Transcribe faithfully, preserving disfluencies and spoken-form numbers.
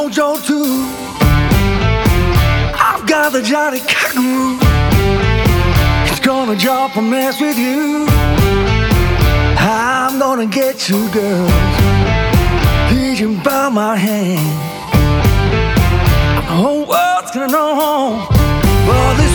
mojo too. I've got the Johnny Cockaroo. It's gonna drop a mess with you. I'm gonna get you, girl. Reaching by my hand. The whole world's gonna know. Well,